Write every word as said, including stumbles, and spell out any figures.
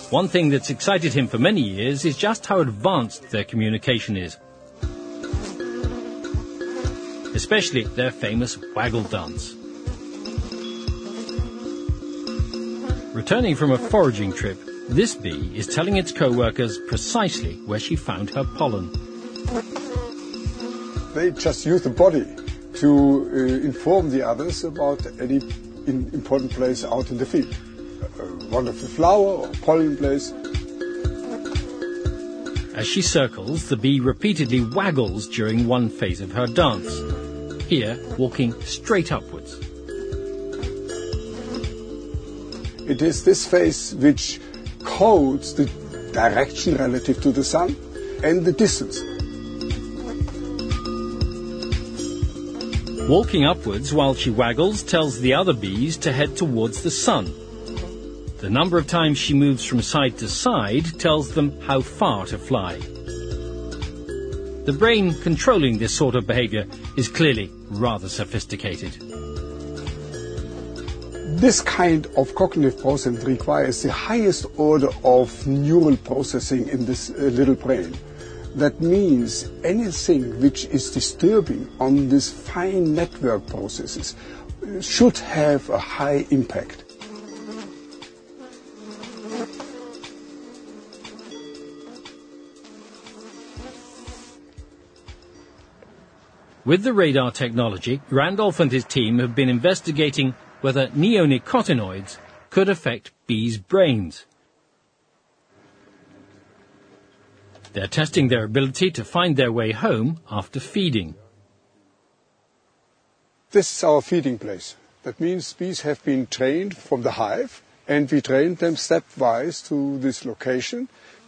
One thing that's excited him for many years is just how advanced their communication is. Especially their famous waggle dance. Returning from a foraging trip, this bee is telling its co-workers precisely where she found her pollen. They just use the body to uh, inform the others about any in important place out in the field. A wonderful flower or pollen place. As she circles, the bee repeatedly waggles during one phase of her dance. Here, walking straight upwards. It is this phase which codes the direction relative to the sun and the distance. Walking upwards while she waggles tells the other bees to head towards the sun. The number of times she moves from side to side tells them how far to fly. The brain controlling this sort of behavior is clearly rather sophisticated. This kind of cognitive process requires the highest order of neural processing in this uh, little brain. That means anything which is disturbing on these fine network processes should have a high impact. With the radar technology, Randolph and his team have been investigating whether neonicotinoids could affect bees' brains. They're testing their ability to find their way home after feeding. This is our feeding place. That means bees have been trained from the hive, and we trained them stepwise to this location